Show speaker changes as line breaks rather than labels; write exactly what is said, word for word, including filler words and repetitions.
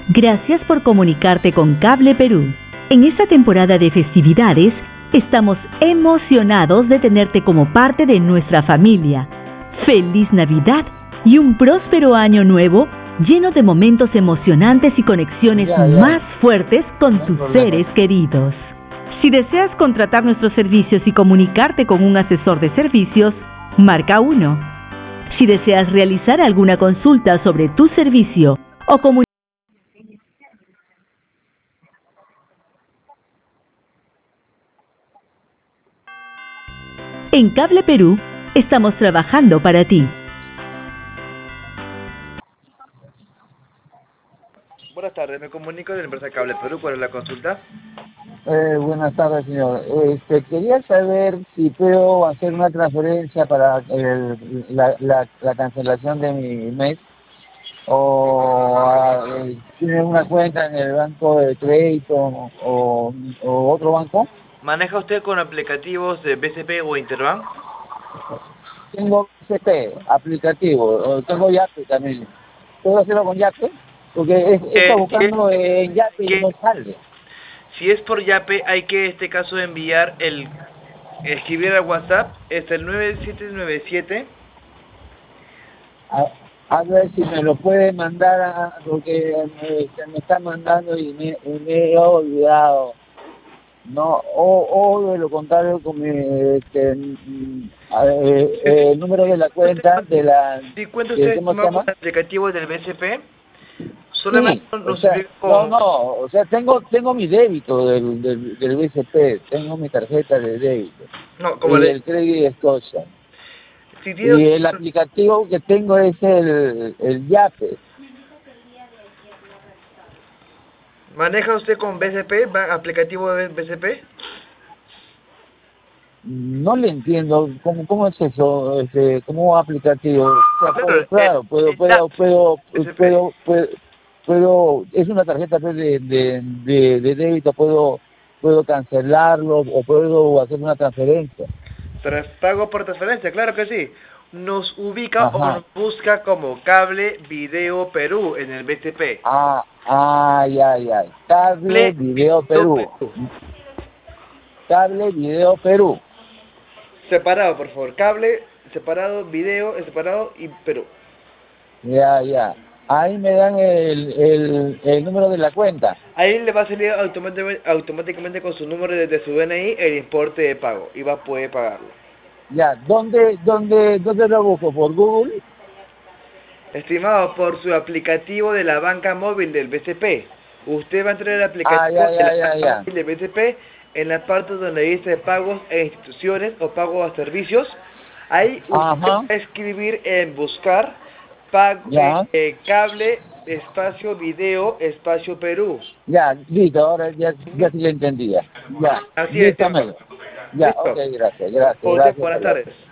Gracias por comunicarte con Cable Perú. En esta temporada de festividades, estamos emocionados de tenerte como parte de nuestra familia. ¡Feliz Navidad y un próspero año nuevo lleno de momentos emocionantes y conexiones
Ya, ya.
más fuertes con
No hay
tus
problema.
seres queridos! Si deseas contratar nuestros servicios y comunicarte con un asesor de servicios, marca uno. Si deseas realizar alguna consulta sobre tu servicio o comunicar en Cable Perú, estamos trabajando para ti.
Buenas tardes, me comunico de la empresa Cable Perú. ¿Cuál es la consulta?
Eh, buenas tardes, señor. Este, quería saber si puedo hacer una transferencia para el- la, la, la cancelación de mi mes o ah, eh, tiene una cuenta en el banco de crédito o, o otro banco.
¿Maneja usted con aplicativos de B C P o Interbank?
Tengo C P, aplicativo, o tengo Yape también. ¿Puedo hacerlo con Yape? Porque he, he estado
Que, que,
buscando en Yape y
que
no sale.
si es por Yape, hay que en este caso enviar el escribir al WhatsApp, es el nueve siete nueve siete.
A, a ver si me lo puede mandar, a- porque me, se me está mandando y me, y me he olvidado. No, o, o de lo contrario, con mi, este, mm, a ver, eh, eh, el número de la cuenta de la,
Si cuenta
de,
usted
¿cómo se
estimado, con
llama?
el aplicativo del B C P, solamente
Sí, o
nos
sea,
ubica
no,
con...
no, o sea, tengo, tengo mi débito del, del, del B C P, tengo mi tarjeta de débito
No, como
y
le...
el Credit Scotia.
Si tiene,
Y el aplicativo que tengo es el, el Yape.
¿Maneja usted con B C P, va- aplicativo de B C P?
No le entiendo cómo, cómo es eso, este, cómo aplicativo. O sea, puedo,
Claro, el,
claro, puedo,
el app
puedo, puedo,
B C P.
puedo, puedo, puedo, es una tarjeta pues, de, de, de, de débito, puedo, puedo cancelarlo o puedo hacer una transferencia.
Tras pago por transferencia, claro que sí. Nos ubica o
Ajá.
nos busca como Cable Video Perú en el B C P.
Ah, ay, ay, ay. Cable
Cable
Video
Video
Perú.
Perú.
Cable Video Perú.
Separado, por favor. Cable, separado, video, separado y Perú.
Ya, ya. Ahí me dan el, el, el número de la cuenta.
Ahí le va a salir automáticamente, automáticamente con su número de, de su D N I el importe de pago y va a poder pagarlo.
Ya, ¿dónde, dónde, dónde lo busco? ¿Por Google?
Estimado, por su aplicativo de la banca móvil del B C P. Usted va a entrar el
Ah,
aplicativo
ya,
de
ya,
la
ya,
banca
ya.
móvil del B C P en la parte donde dice pagos e instituciones o pagos a servicios. Ahí usted va
Ajá,
a escribir en buscar pago, eh,
ya,
eh, cable, espacio, video, espacio Perú.
ya, listo, ahora ya, ya
Ujú.
sí le entendía. Ya,
Así es, estimado.
dígamelo. Ya, ok,
¿Listo?
gracias, gracias,
Por usted,
gracias,
buenas
Carlos.
tardes.